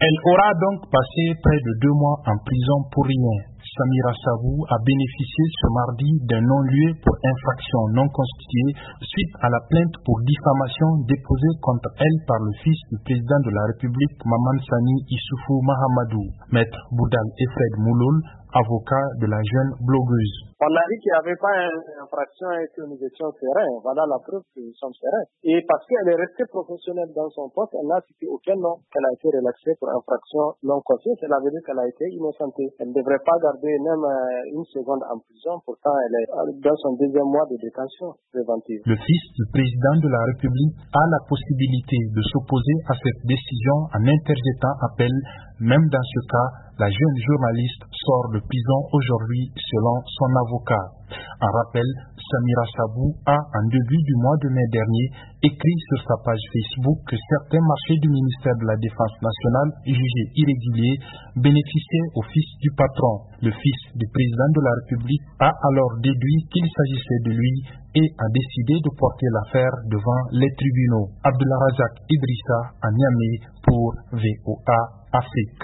Elle aura donc passé près de 2 mois en prison pour rien. Samira Sabou a bénéficié ce mardi d'un non-lieu pour infraction non constituée suite à la plainte pour diffamation déposée contre elle par le fils du président de la République, Maman Sani Issoufou Mahamadou. Maître Boudal Efred Mouloul, avocat de la jeune blogueuse. On a dit qu'il n'y avait pas une infraction et que nous étions sereins. Voilà la preuve que nous sommes sereins. Et parce qu'elle est restée professionnelle dans son poste, elle n'a cité aucun nom qu'elle a été relaxée pour infraction non constituée. Cela veut dire qu'elle a été innocentée. Elle ne devrait pas garder même une seconde en prison. Pourtant, elle est dans son 2e mois de détention préventive. Le fils du président de la République a la possibilité de s'opposer à cette décision en interjetant appel. Même dans ce cas, la jeune journaliste sort de prison aujourd'hui selon son avocat. En rappel, Samira Sabou a, en début du mois de mai dernier, écrit sur sa page Facebook que certains marchés du ministère de la Défense nationale, jugés irréguliers, bénéficiaient au fils du patron. Le fils du président de la République a alors déduit qu'il s'agissait de lui et a décidé de porter l'affaire devant les tribunaux. Abdullah Razak Idrissa à Niamey pour VOA Afrique.